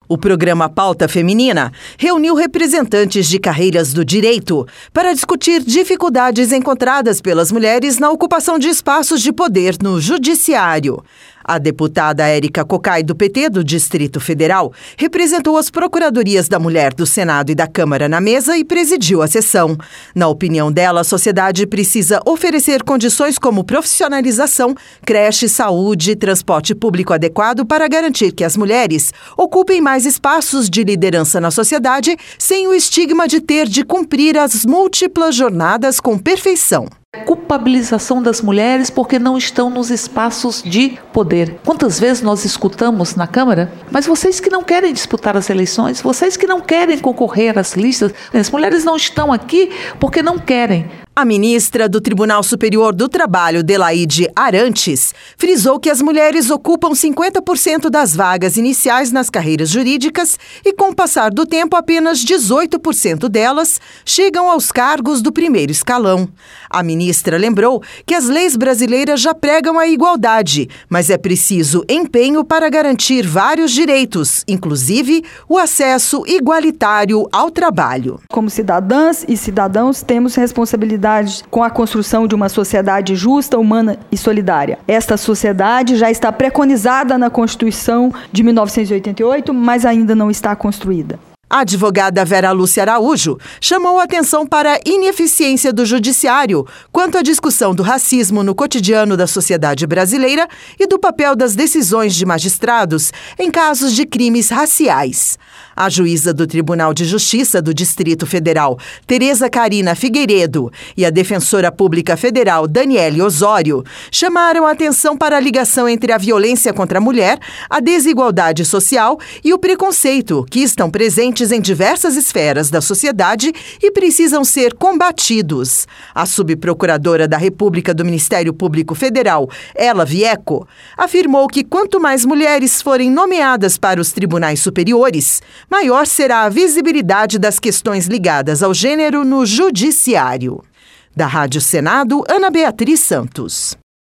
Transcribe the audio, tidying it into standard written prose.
O programa Pauta Feminina reuniu representantes de carreiras do direito para discutir dificuldades encontradas pelas mulheres na ocupação de espaços de poder no judiciário. A deputada Érica Cocai, do PT do Distrito Federal, representou as Procuradorias da Mulher do Senado e da Câmara na mesa e presidiu a sessão. Na opinião dela, a sociedade precisa oferecer condições como profissionalização, creche, saúde e transporte público adequado para garantir que as mulheres ocupem mais espaços de liderança na sociedade sem o estigma de ter de cumprir as múltiplas jornadas com perfeição. Culpabilização das mulheres porque não estão nos espaços de poder. Quantas vezes nós escutamos na Câmara? Mas vocês que não querem disputar as eleições, vocês que não querem concorrer às listas, as mulheres não estão aqui porque não querem. A ministra do Tribunal Superior do Trabalho, Delaide Arantes, frisou que as mulheres ocupam 50% das vagas iniciais nas carreiras jurídicas e, com o passar do tempo, apenas 18% delas chegam aos cargos do primeiro escalão. A ministra lembrou que as leis brasileiras já pregam a igualdade, mas é preciso empenho para garantir vários direitos, inclusive o acesso igualitário ao trabalho. Como cidadãs e cidadãos, temos responsabilidade com a construção de uma sociedade justa, humana e solidária. Esta sociedade já está preconizada na Constituição de 1988, mas ainda não está construída. A advogada Vera Lúcia Araújo chamou a atenção para a ineficiência do judiciário quanto à discussão do racismo no cotidiano da sociedade brasileira e do papel das decisões de magistrados em casos de crimes raciais. A juíza do Tribunal de Justiça do Distrito Federal, Tereza Carina Figueiredo, e a defensora pública federal, Daniele Osório, chamaram a atenção para a ligação entre a violência contra a mulher, a desigualdade social e o preconceito, que estão presentes em diversas esferas da sociedade e precisam ser combatidos. A subprocuradora da República do Ministério Público Federal, Ela Vieco, afirmou que quanto mais mulheres forem nomeadas para os tribunais superiores, maior será a visibilidade das questões ligadas ao gênero no judiciário. Da Rádio Senado, Ana Beatriz Santos.